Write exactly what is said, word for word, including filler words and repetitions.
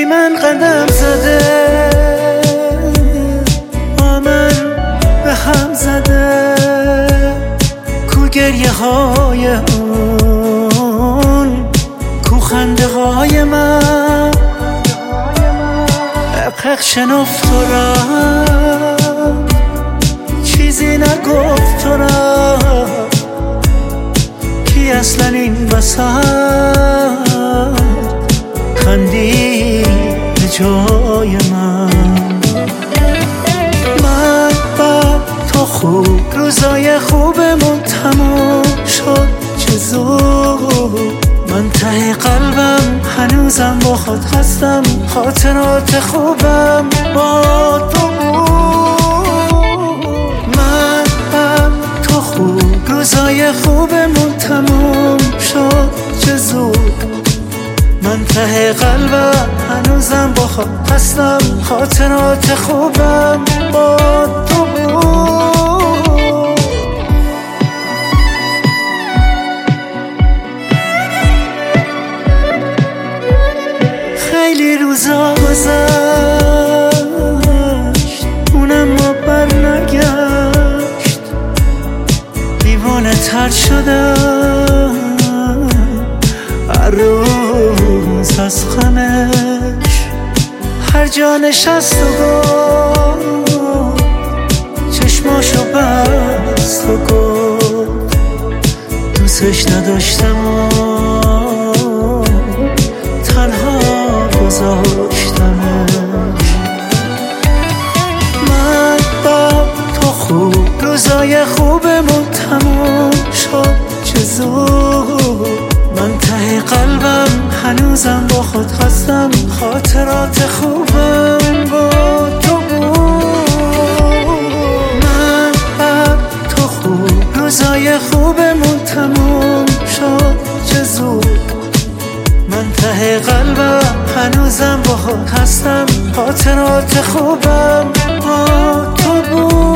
بی من قدم زده، با من به هم زده. کو گریه های اون، کو خنده های من. حق شنفت تو را، چیزی نگفت تو را. کی اصلا این وسط خندید به جای من؟ من بعد تو خوب، روزای خوبمون تموم شد چه زود. من ته قلبم هنوزم با خود هستم، خاطرات خوبم با تو بود. من بعد تو خوب، روزای خوبمون تموم شد چه زود. من ته قلبم هنوزم با خود هستم، خاطرات خوبم با تو بود. خیلی روزا گذشت، اونم ما بر نگشت. دیوانه تر شدم هر روز از غمش. هر جا نشست و گفت، چشماشو بست و گفت دوستش نداشتم و تنها گذاشتمش. من با تو خوب، روزای خوبمون تموم شد چه زود. من ته قلبم هنوزم با خود هستم، خاطرات خوبم با تو بود. من با تو خوب، روزای خوبمون تموم شد چه زود. من ته قلبم هنوزم با خود هستم، خاطرات خوبم با تو بود.